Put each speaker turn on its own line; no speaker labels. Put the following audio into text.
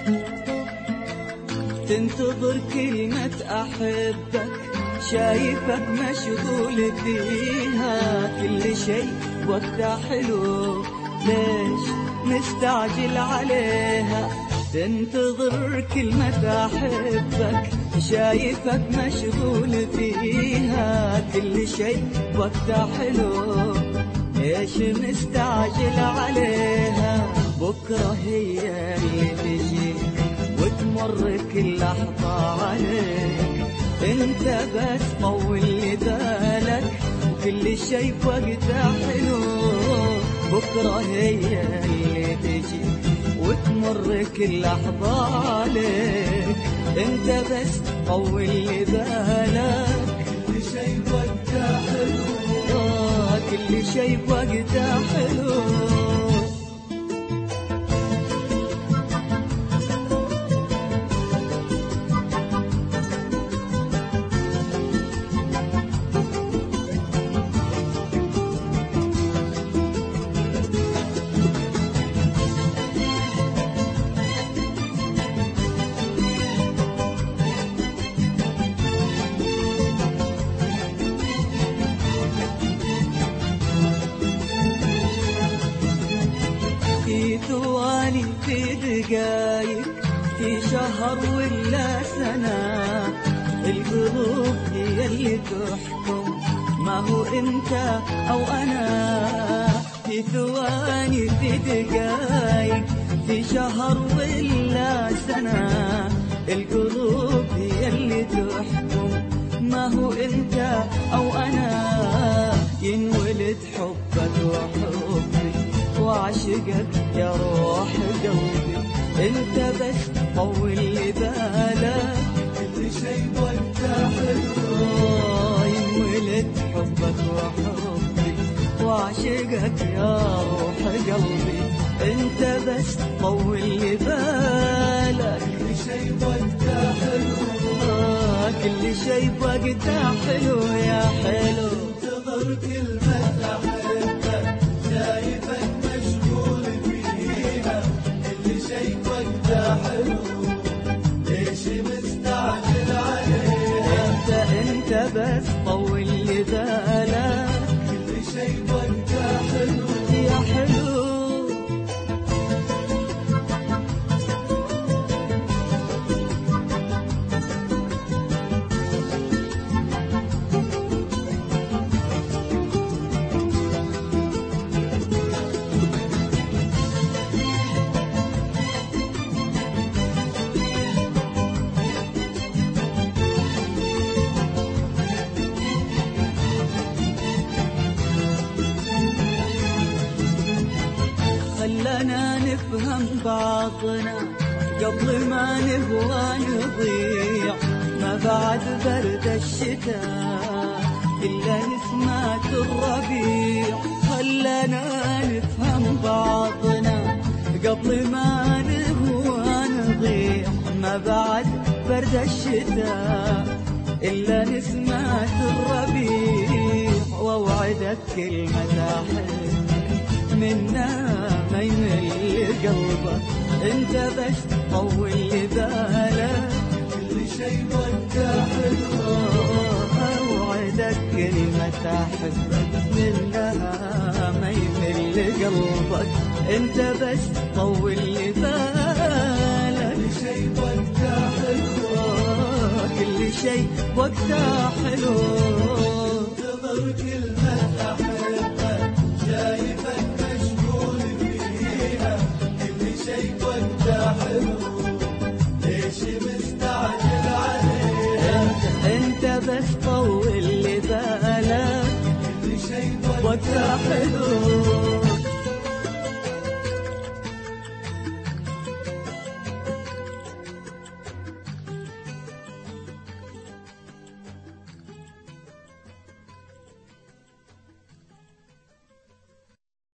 تنتظر كلمة أحبك، شايفك مشغول فيها، كل شيء وقتها حلو، ليش مستعجل عليها؟ تنتظر كلمة أحبك، شايفك مشغول فيها، كل شيء وقتها حلو، ليش مستعجل عليها؟ بكرة هي اللي تجيك وتمر كل لحظة عليك، انت بس طول لي بالك وكل شيء وقتها حلو. بكرة هي اللي تجي وتمر كل لحظة عليك، انت بس طول لي بالك كل شيء وقتها حلو، كل شيء وقتها حلو. في ثواني، في دقايق، في شهر ولا سنة، القلوب هي اللي تحكم، ما هو انت او انا. في ثواني، في دقايق، في شهر ولا سنة، القلوب هي اللي تحكم، ما هو انت او انا. ينولد حبك وحبي وعشقك يا روح قلبي، انت بس طول لي بالك كل شيء وقتها حلو. ينولد حبك وحبي وعشقك يا روح قلبي، انت بس طول لي بالك كل شيء وقتها حلو، كل شيء وقتها حلو يا حلو. انتظر كلمة أحبك، شايفك مشغول فيها، كل شيء وقتها حلو، ليش مستعجل عليها؟ انت بس طول لي بالك كل شيء وقتها حلو يا حلو. خلنا نفهم بعضنا قبل ما نهوى نضيع، ما بعد برد الشتاء إلا نسمة الربيع. خلنا نفهم بعضنا قبل ما نهوى نضيع، ما بعد برد الشتاء إلا نسمة الربيع. وأوعدك كلمة أحب منا ما يمل قلبك، انت بس طول لي بالك كل شيء وقتها حلو. اوعدك كلمة احبك منها ما يمل قلبك، انت بس طول لي بالك كل شيء وقتها حلو، كل شيء وقتها حلو. انتظر كلمة احبك، شايفك مشغول فيها، كل شيء وقتها حلو، ليش مستعجل عليها؟ انت بس طول لي بالك كل شيء وقتها حلو.